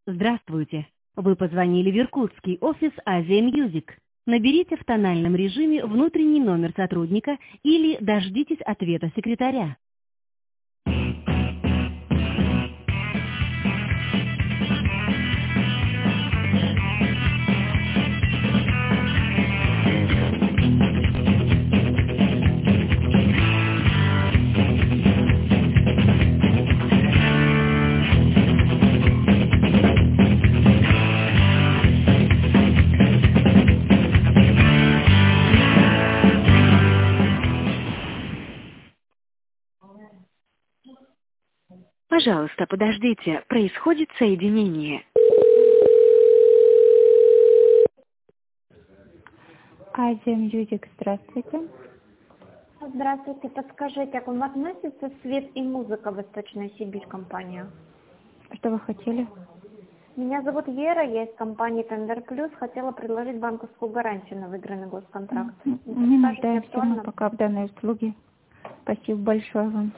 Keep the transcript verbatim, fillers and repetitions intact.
Здравствуйте. Вы позвонили в иркутский офис Азия Мьюзик. Наберите в тональном режиме внутренний номер сотрудника или дождитесь ответа секретаря. Пожалуйста, подождите. Происходит соединение. Азия Мьюзик, здравствуйте. Здравствуйте, подскажите, а к вам относится «Свет и музыка» Восточная Сибирь компания? Что вы хотели? Меня зовут Вера, я из компании Тендер Плюс. Хотела предложить банковскую гарантию на выигранный госконтракт. Не нуждаемся мы пока в данной услуге. Спасибо большое вам.